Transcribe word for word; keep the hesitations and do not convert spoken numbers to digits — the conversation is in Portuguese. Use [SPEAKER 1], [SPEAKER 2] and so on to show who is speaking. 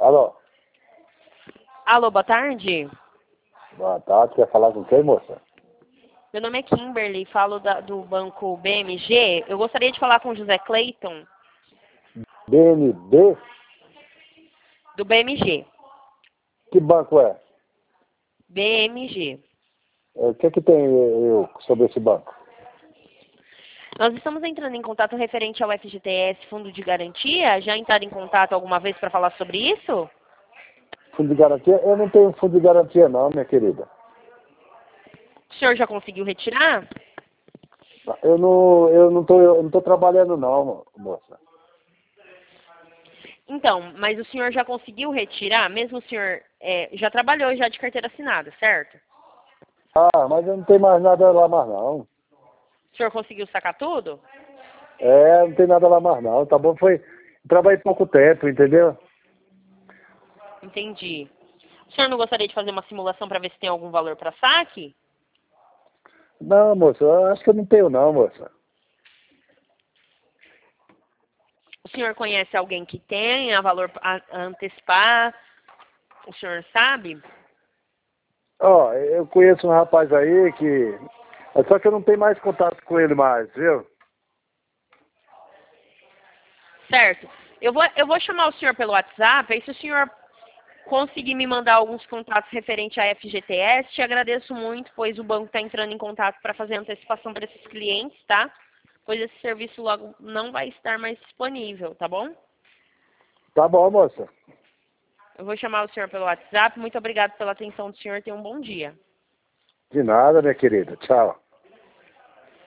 [SPEAKER 1] Alô?
[SPEAKER 2] Alô, boa tarde.
[SPEAKER 1] Boa tarde, quer falar com quem, moça?
[SPEAKER 2] Meu nome é Kimberly, falo da- do banco B M G. Eu gostaria de falar com o José Clayton,
[SPEAKER 1] B N B?
[SPEAKER 2] do B M G.
[SPEAKER 1] Que banco é?
[SPEAKER 2] B M G.
[SPEAKER 1] É, O que que tem eu sobre esse banco?
[SPEAKER 2] Nós estamos entrando em contato referente ao F G T S Fundo de Garantia. Já entraram em contato alguma vez para falar sobre isso?
[SPEAKER 1] Fundo de garantia? Eu não tenho fundo de garantia não, minha querida.
[SPEAKER 2] O senhor já conseguiu retirar?
[SPEAKER 1] Eu não, eu não tô, eu não tô trabalhando não, mo- moça.
[SPEAKER 2] Então, mas o senhor já conseguiu retirar? Mesmo o senhor é, já trabalhou já de carteira assinada, certo?
[SPEAKER 1] Ah, mas eu não tenho mais nada lá mais não.
[SPEAKER 2] O senhor conseguiu sacar tudo?
[SPEAKER 1] É, não tem nada lá mais não, tá bom? Foi, trabalhei pouco tempo, entendeu?
[SPEAKER 2] Entendi. O senhor não gostaria de fazer uma simulação para ver se tem algum valor para saque?
[SPEAKER 1] Não, moça, eu acho que eu não tenho não, moça.
[SPEAKER 2] O senhor conhece alguém que tenha valor a a antecipar? O senhor sabe?
[SPEAKER 1] Ó, eu conheço um rapaz aí que... é só que eu não tenho mais contato com ele mais, viu?
[SPEAKER 2] Certo. Eu vou, eu vou chamar o senhor pelo WhatsApp, aí se o senhor conseguir me mandar alguns contatos referentes à F G T S, te agradeço muito, pois o banco está entrando em contato para fazer antecipação para esses clientes, tá? Pois esse serviço logo não vai estar mais disponível, tá bom?
[SPEAKER 1] Tá bom, moça.
[SPEAKER 2] Eu vou chamar o senhor pelo WhatsApp. Muito obrigado pela atenção do senhor. Tenha um bom dia.
[SPEAKER 1] De nada, minha querida. Tchau.